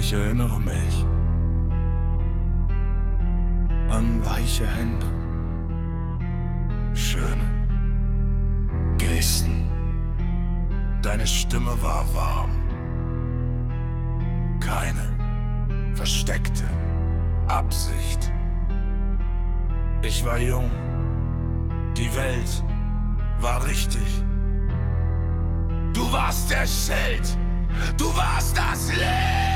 Ich erinnere mich an weiche Hände, schöne Gesten. Deine Stimme war warm, keine versteckte Absicht. Ich war jung, die Welt war richtig. Du warst der Schild, du warst das Licht.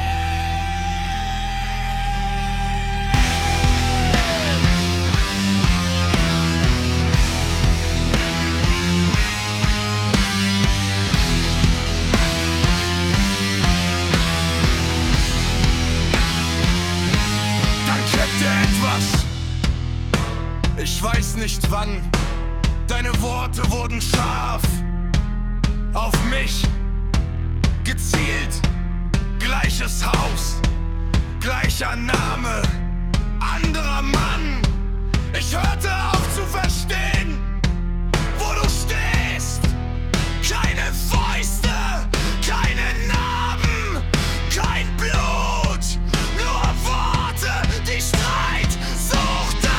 Ich weiß nicht wann, deine Worte wurden scharf, auf mich gezielt. Gleiches Haus, gleicher Name, anderer Mann. Ich hörte auf zu verstehen, wo du stehst. Keine Fäuste, keine Narben, kein Blut, nur Worte, die Streit suchten.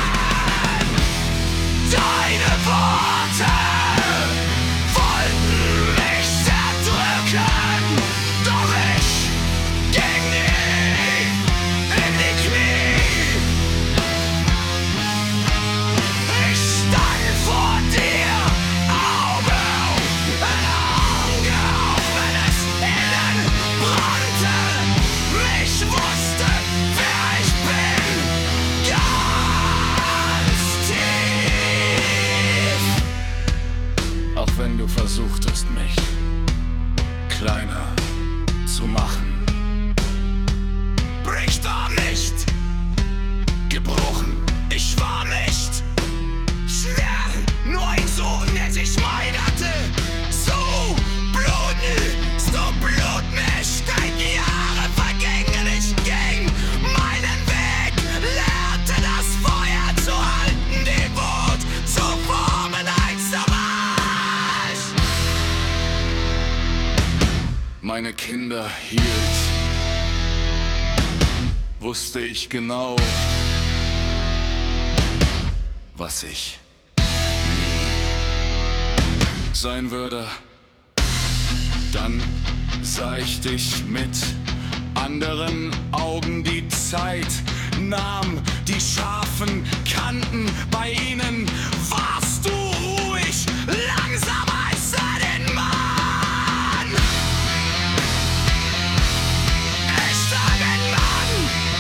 Deine Worte wollten mich zerdrücken, doch ich ging nie in die Knie. Ich stand vor dir, Auge in Auge, auch wenn es innen brannte. Ich wusste, wer ich bin, ganz tief. Auch wenn du versuchtest, mich kleiner zu machen, bricht doch nicht gebrochen. Ich war nicht schwer, nur ein Sohn, der sich weigerte zu bluten, mich. Die Jahre vergingen, ich ging meinen Weg, lernte das Feuer zu halten, die Wut zu formen, eins am Arsch. Meine Kinder hielt, wusste ich genau, was ich nie sein würde. Dann sah ich dich mit anderen Augen. Die Zeit nahm die scharfen Kanten. Bei ihnen warst du ruhig, langsam als den Mann. Echten Mann,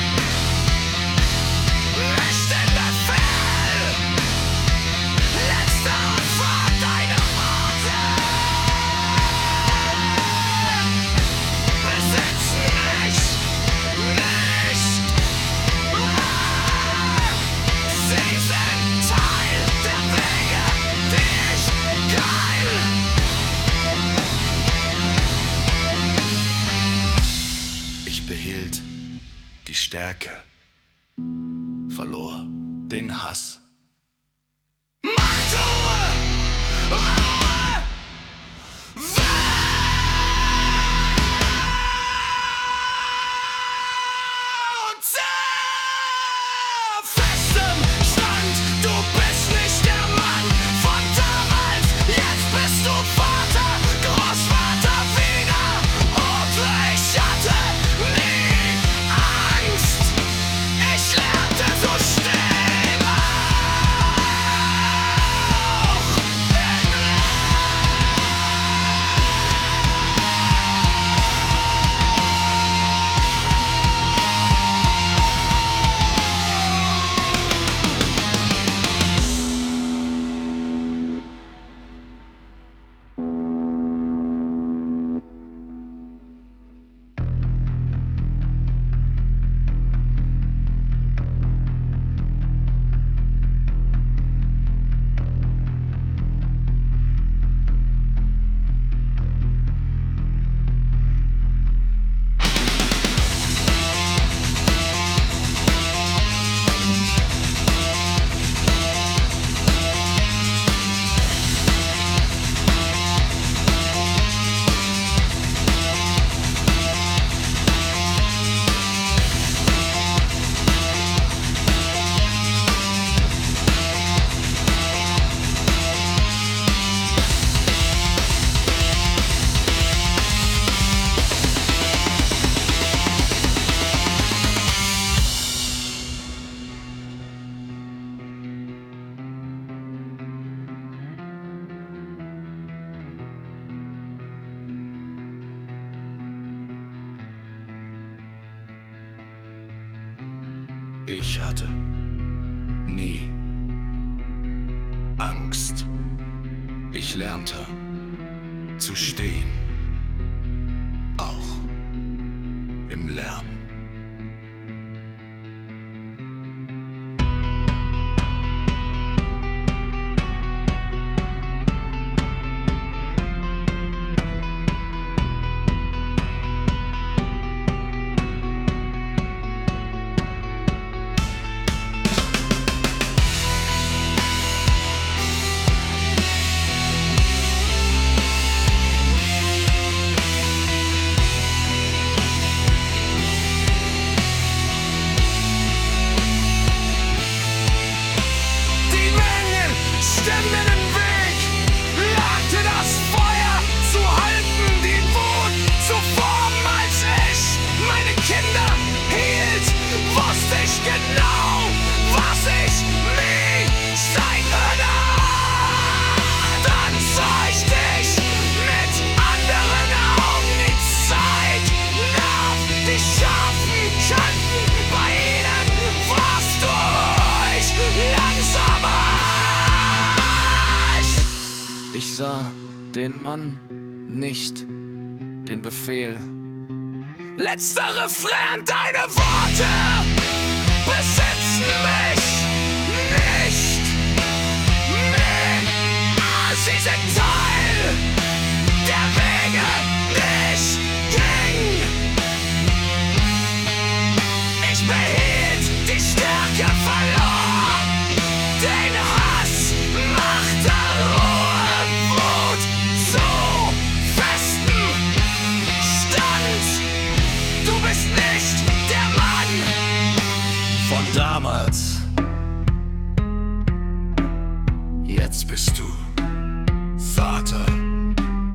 nicht in Befehl. Letzter Fahrt, deine Worte besitzen mich nicht. Sie sind Teil der Wege, die ich geil. Ich behielt die Stärke, verlor den Hass. Macht Ruhe! Ruhe! Und festem Stand, du bist nicht der Mann von damals. Jetzt bist du Vater, Großvater wieder. Und ich hatte nie Angst. Ich lernte so stehen. Ich hatte nie Angst. Ich lernte zu stehen, auch im Lärm. Ich sah den Mann, nicht den Befehl. Letzter Refrain, deine Worte besitzen mich nicht mehr. Sie sind